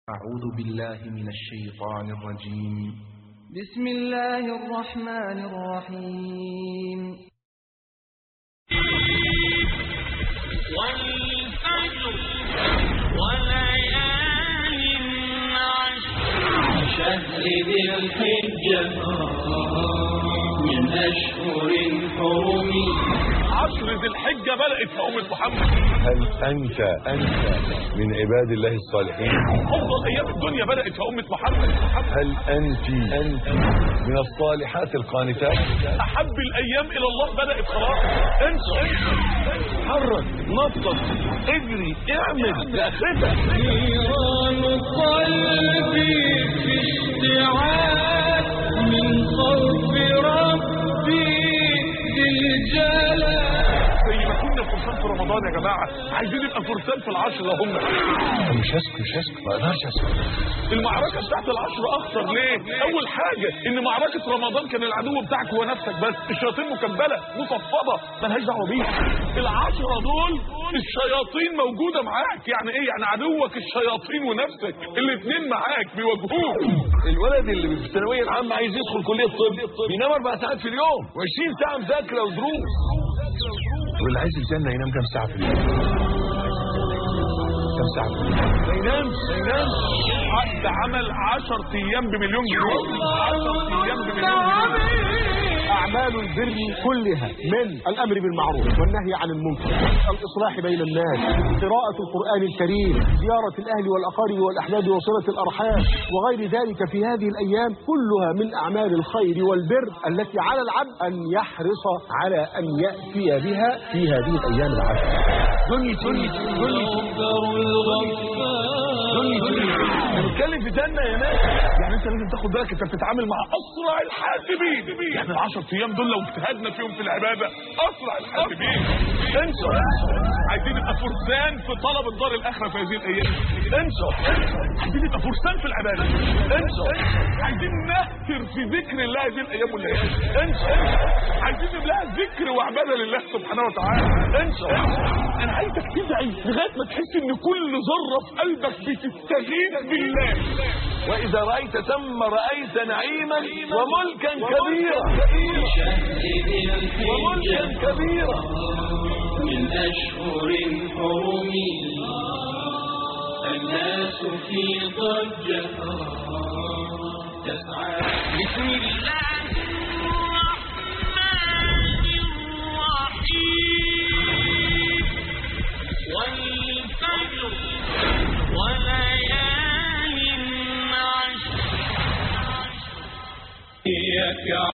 أعوذ بالله من الشيطان الرجيم. بسم الله الرحمن الرحيم. والفجر وليال عشر شهر ذي الحجة من أشهر الحرم. عشر ذي الحجة بدأت في أمة محمد. هل أنت من عباد الله الصالحين؟ أفضل أيام الدنيا بدأت في أمة محمد. هل أنت من الصالحات القانتات؟ أحب الأيام إلى الله بدأت خلاص. انسى حرك نطط اجري اعمل لآخرتك. نيران قلبي في اشتعال من خوف ربي ذي الجلال. زي ما كنا فرسان في رمضان يا جماعة، عايزين نبقى فرسان في العشر لهم. مش هسكت ما اقدرش اسكت. المعركة بتاعت العشر أخطر ليه؟ أول حاجة إن معركة رمضان كان العدو بتاعك هو نفسك بس، الشياطين مكبلة مصفدة ملهاش دعوة بيك. العشرة دول الشياطين موجودة معاك، يعني إيه؟ يعني عدوك الشياطين ونفسك الاتنين معاك بيواجهوك. الولد اللي في الثانوية العامة عايز يدخل كلية طب بينام 4 ساعات في اليوم و20 ساعة مذاكرة ودروس. واللي عايز الجنة ينام كام ساعة في اليوم؟ كام ساعة في اليوم؟ ما ينامش. عقد عمل 10 أيام بمليون جنيه. 10 أيام بمليون جنيه. أعمال البر كلها من الأمر بالمعروف والنهي عن المنكر، الإصلاح بين الناس، قراءة القرآن الكريم، زيارة الأهل والأقارب والأحباب وصلة الأرحام وغير ذلك في هذه الأيام كلها من أعمال الخير والبر التي على العبد أن يحرص على أن يأتي بها في هذه الأيام العشر. هنتكلم في جنة يا ناس. يعني انت لازم تاخد بالك، انت بتتعامل مع اسرع الحاسبين. يعني ال10 ايام دول لو اجتهدنا فيهم في العبادة اسرع الحاسبين. انسى. عايزين نبقى فرسان في طلب الدار الاخرة في هذه الايام. انسى. عايزين نبقى فرسان في العبادة. انسى. عايزين نهتر في ذكر الله هذه الايام والليالي. انسى. عايزين نبقى ذكر وعبادة لله سبحانه وتعالى. انسى. انا عايزك تدعي لغاية ما تحس ان كل ذرة في قلبك بتستغيث بالله. وإذا رأيت ثم رأيت نعيما وملكا كبيرا. من أشهر الحرم الناس في ضجة تسعى. بسم الله الرحمن الرحيم. والفجر وليال عشر.